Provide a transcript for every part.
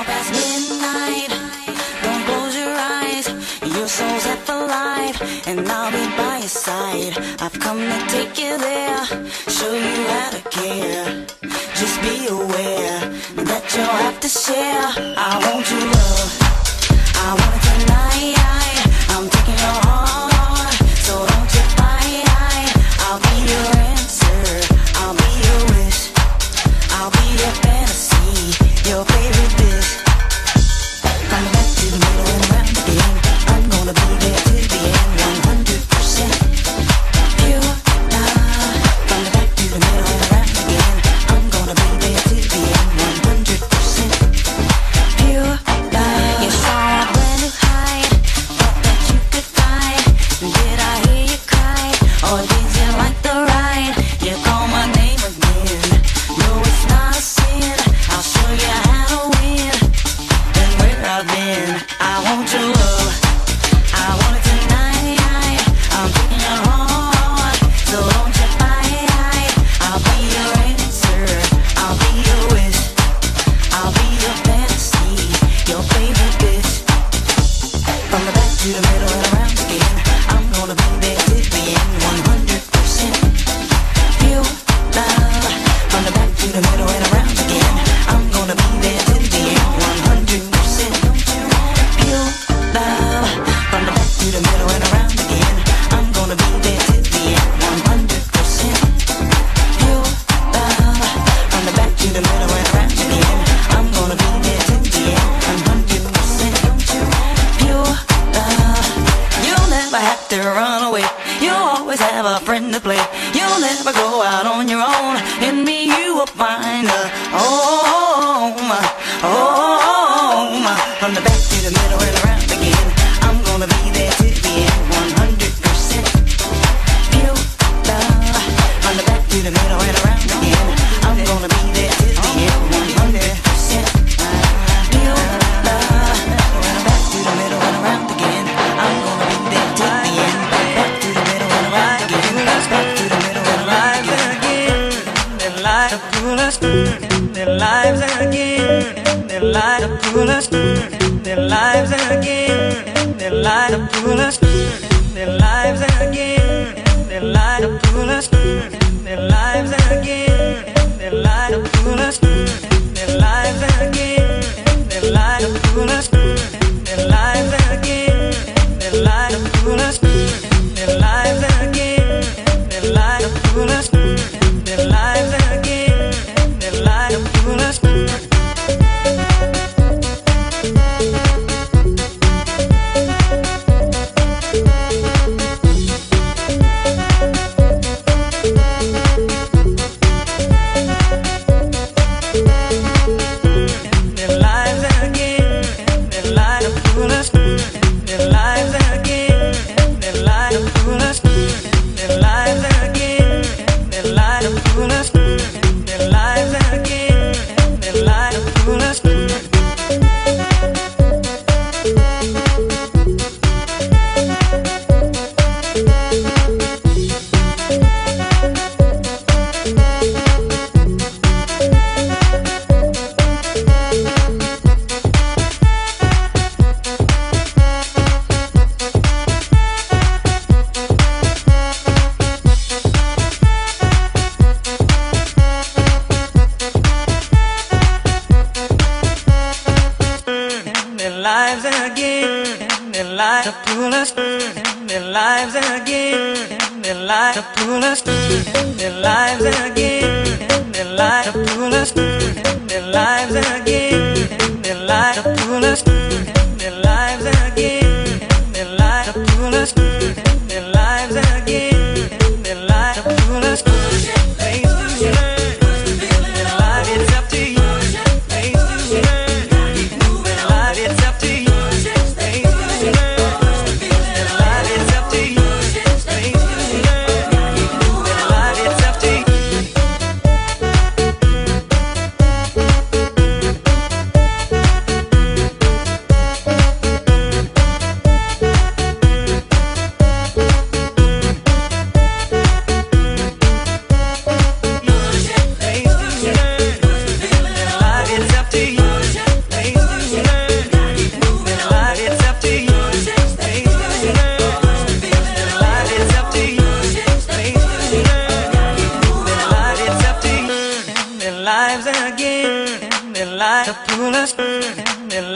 past midnight. Don't close your eyes. Your soul's half alive, and I'll be by your side. I've come to take you there, show you how to care. Just be aware that you'll have to share. I want your love, I want it tonight. I'm taking your heart, so don't you fight. I'll be your answer, I'll be your wish, I'll be your fantasy, your favorite dish. From the back to the middle and around again, I'm gonna be there till the end, 100% pure love. From the back to the middle and around again, I'm gonna be there till the end, 100% pure love. You saw a brand new height, thought that you could fly. Did I hear you cry, or did you like the ride? You call my name again, no it's not a sin. I'll show you how to win, and where I've been. I want your love, I want it tonight. I'm taking your heart, so don't you fight. I'll be your answer, I'll be your wish, I'll be your fantasy, your favorite bitch. From the back to the middle and around again, I'm gonna be there till the end, 100% pure love. From the back to the middle and around again, I'm gonna be there till the end, 100% pure love. From the back to the middle and around again, I'm gonna be there till the end, 100% pure love. From the back to the middle and around again, I'm gonna be there till the end, 100% pure love. You'll never have to run away, you'll always have a friend to play. You'll never go out on your own, in me you will find a home, home. From the back to the middle and around again, I'm gonna be there till the end, 100% pure love. From the back to the middle and around again, I'm gonna be there till the end, 100% pure love. From the back to the middle and around again, I'm gonna be there till the end. Back to the middle and around again, back to the middle and around again. Their light of coolers, their lives again. Their light of coolers, their lives again. Their light of coolers, their lives again. Their light of coolers, their lives again. Their light of coolers, their lives again. Their light of coolers, their lives again. Their light of coolers, their lives again. Their light of coolers, their lives again. Their light of coolers.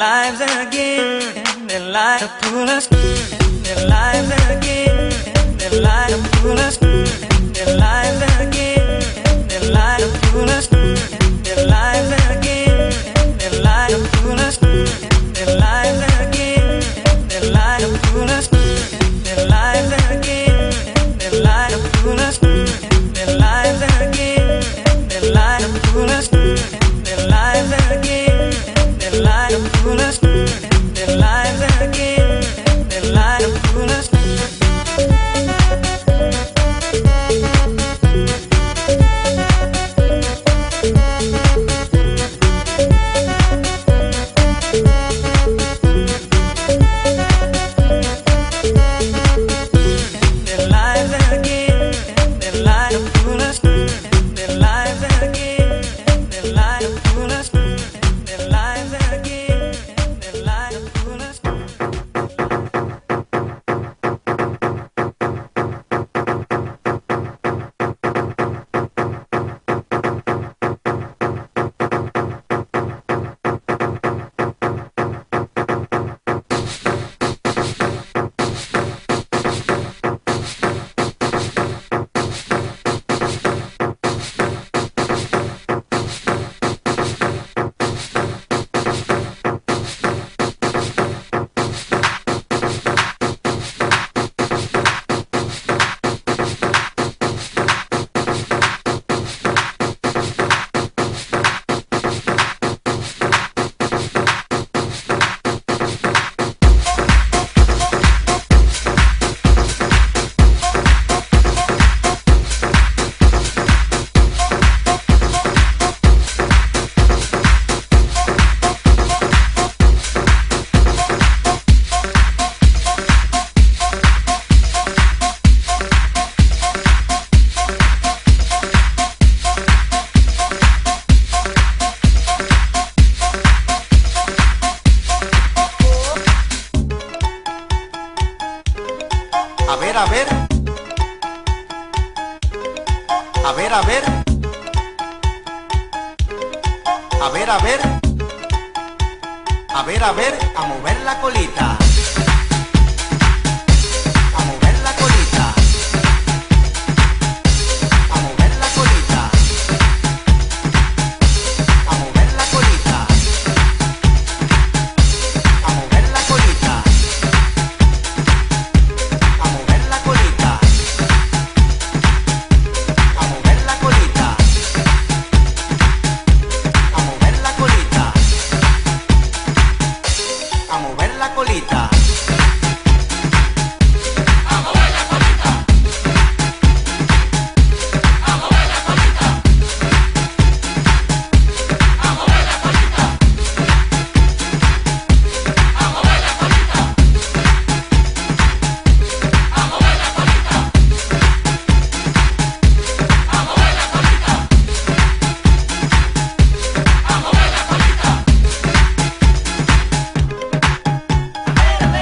lives again, they like to pull us, their lives again, they like to pull us, their lives again, they like to pull us, their lives again, they like to pull us, their lives again, they like to pull us, their lives again, they like to pull us, their lives again, they like to pull us, their lives again, they like to pull us, their lives again, they like to pull us. A mover la colita. A mover la colita. A mover la colita. A mover la colita. A mover la colita. A mover la colita. A mover la colita. A mover la colita. A mover la colita. A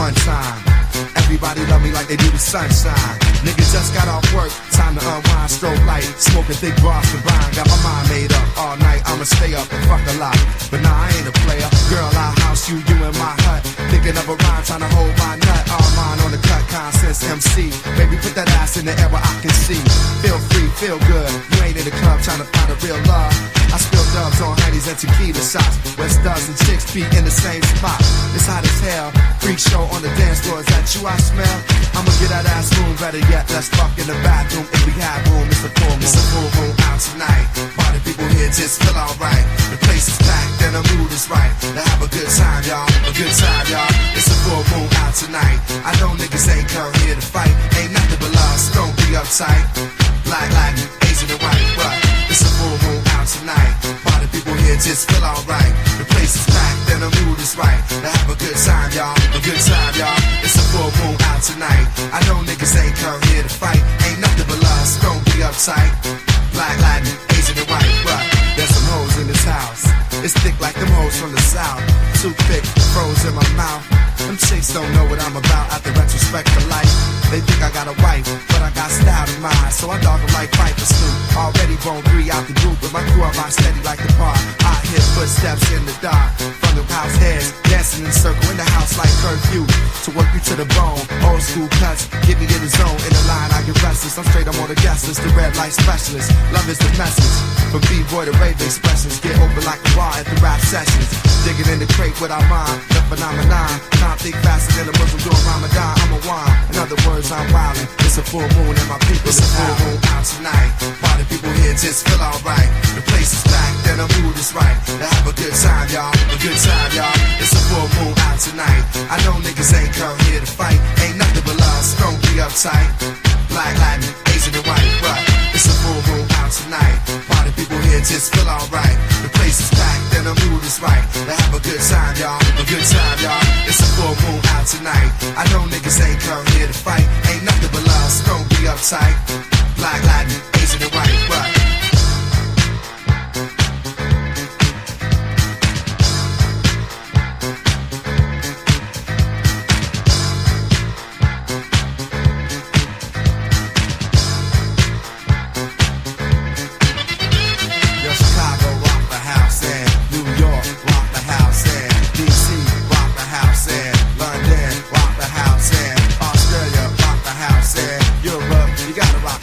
one time. Everybody love me like they do the sunshine. Niggas just got off work, time to unwind, stroke light. Smoking thick bars combined, got my mind made up. All night I'ma stay up and fuck a lot. But nah, I ain't a player. Girl, I'll house you, you in my hut. Thinking of a rhyme, trying to hold my nut. All mine on the cut, Consensus MC. Baby, put that ass in the air where I can see. Feel free, feel good. You ain't in the club trying to find a real love. I spill dubs on honeys and tequila shots. West does and 6 feet in the same spot. It's hot as hell. Freak show on the dance floor. Is that you I smell? I'ma get that ass room. Better yet, let's fuck in the bathroom. If we have room, it's a full moon. It's a full moon out tonight. Party people here just feel alright. The place is packed and the mood is right. Now have a good time, y'all. A good time, y'all. It's a full moon out tonight. I know niggas ain't come here to fight. Ain't nothing but love, so don't be uptight. Black, Asian and white, but it's a full moon out tonight. Party people here just feel alright. The place is packed and the mood is right. Now have a good time, y'all. A good time, y'all. It's a full moon out tonight. I know niggas ain't come here to fight. Ain't nothing but love, so don't be uptight. Black, Asian and white, but there's some hoes in this house. It's thick like them hoes from the south. Too thick, froze in my mouth. Them chicks don't know what I'm about out the retrospect of life. They think I got a wife, but I got style in mind. So I dog them like Piper Snoop. Already bone 3 out the group, with my crew I rock steady like the bar. I hear footsteps in the dark from the house heads, dancing in a circle in the house like curfew. To work you to the bone, old school cuts, get me in the zone. In the line I get restless, I'm straight, I'm on the guest list. The red light specialist, love is the message. From B-boy to rave expressions, get open like a bar at the rap sessions. Digging in the crate with our mind, the phenomenon. Now I think faster than a Muslim doing Ramadan. I'm a wine, in other words I'm wildin'. It's a full moon and my people is full moon out tonight. Party people here just feel alright. The place is packed and the mood is right. Now have a good time, y'all. A good time, y'all. It's a full moon out tonight. I know niggas ain't come here to fight. Ain't nothing but love, so don't be uptight. Black, Asian and white, but it's a full moon out tonight. Party people here just feel alright. The place is packed and the mood is right. Now have a good time, y'all. A good time, y'all. It's a full moon out tonight. I know niggas ain't come here to fight. Ain't nothing but love, so don't be uptight. Black, Asian and white, but you gotta rock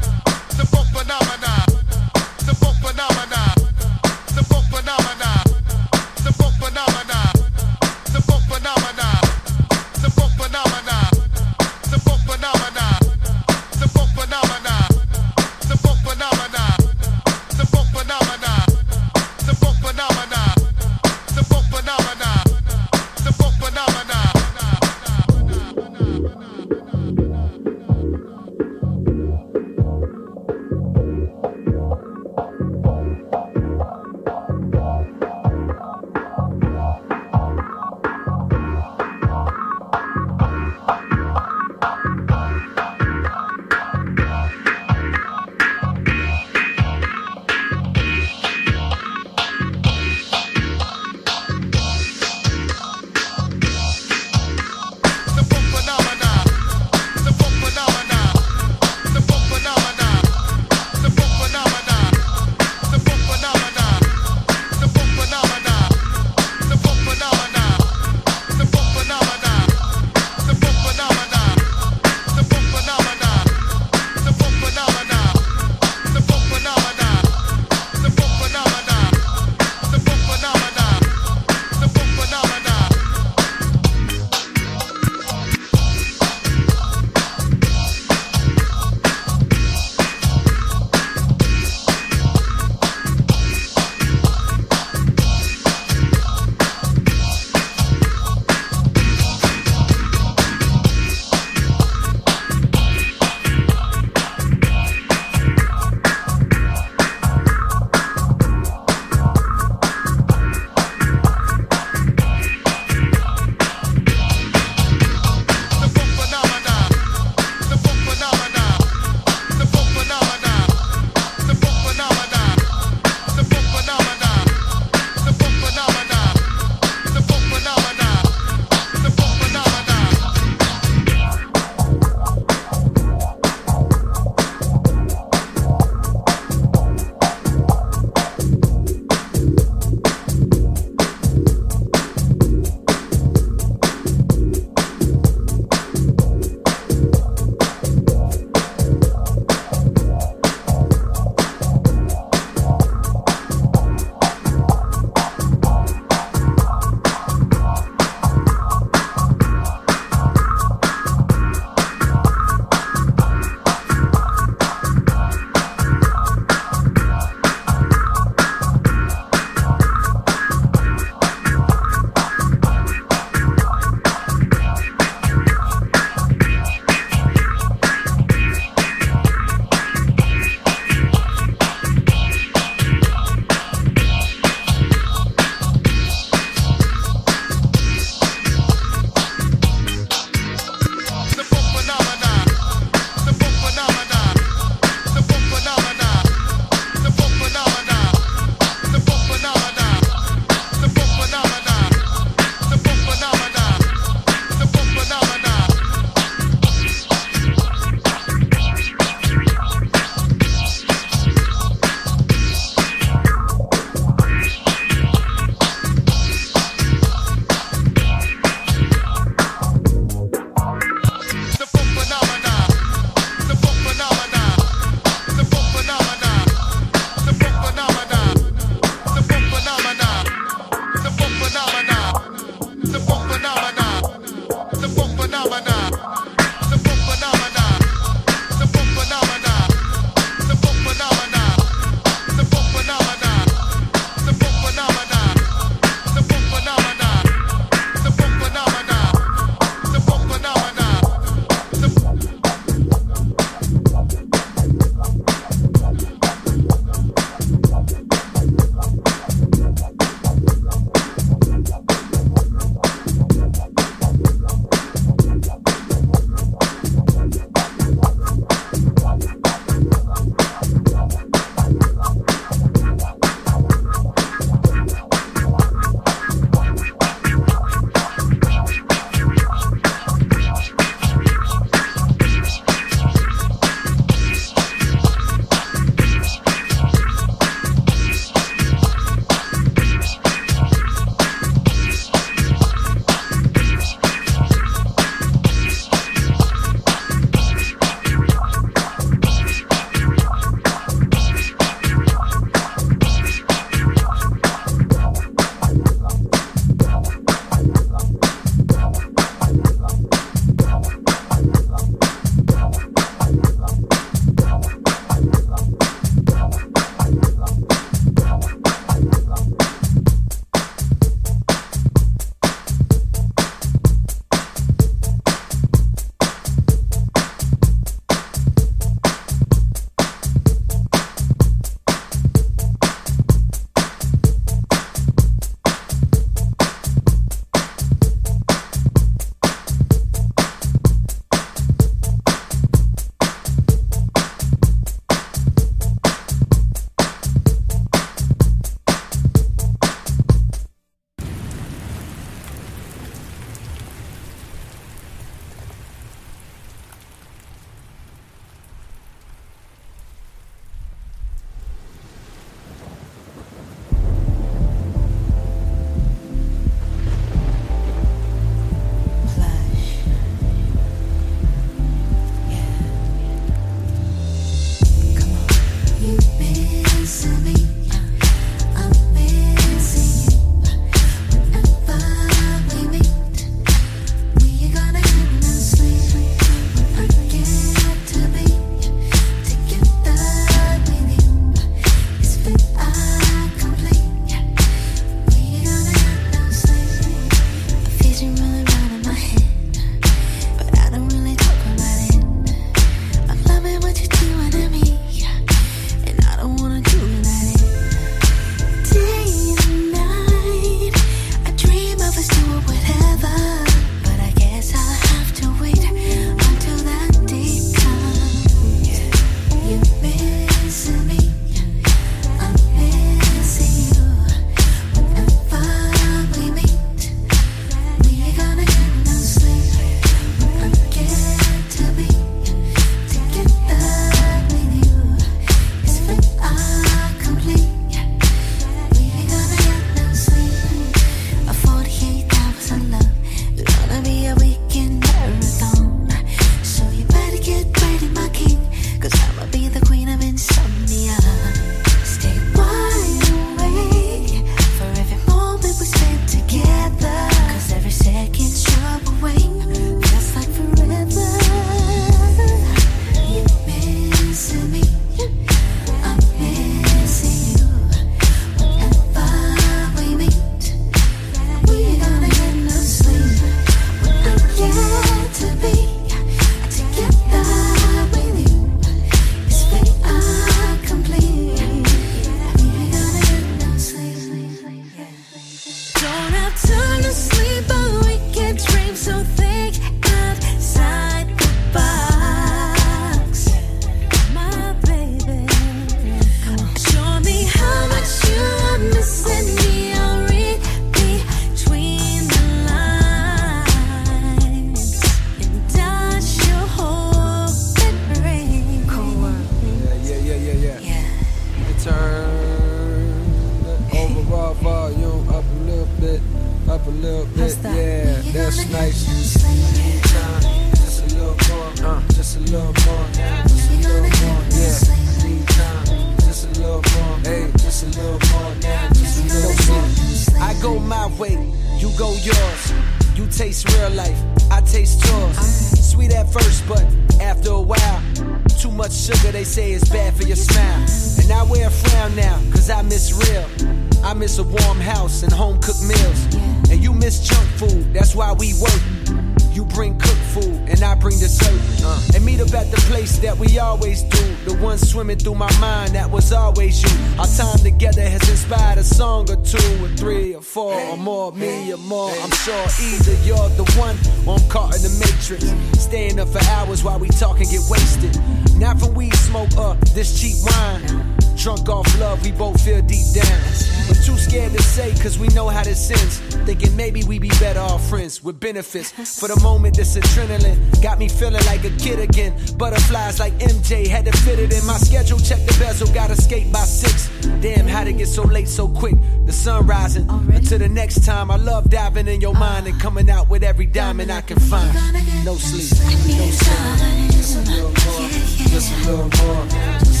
that's nice. Just a little more, just a little more, just a little more, yeah. Need time, just a little more, hey, just a little more, just a little more. I go my way, you go yours. You taste real life, I taste yours. Sweet at first, but after a while, too much sugar, they say it's bad for your smile. And I wear a frown now, cause I miss real. I miss a warm house and home cooked meals. And you miss junk food, that's why we work. You bring cooked food, and I bring dessert. And meet up at the place that we always do. The one swimming through my mind, that was always you. Our time together has inspired a song or two, or three, or four, or more, me or more. I'm sure either you're the one, or I'm caught in the matrix. Staying up for hours while we talk and get wasted. Not from weed smoke or this cheap wine. Drunk off love, we both feel deep down. But too scared to say, cause we know how this ends. Thinking maybe we be better off friends with benefits. For the moment, this adrenaline got me feeling like a kid again. Butterflies like MJ, had to fit it in my schedule. Check the bezel, gotta skate by 6. Damn, how'd it get so late so quick? The sun rising. Until the next time, I love diving in your mind and coming out with every diamond I can find. No sleep, no sleep. Just a little more, just a little more.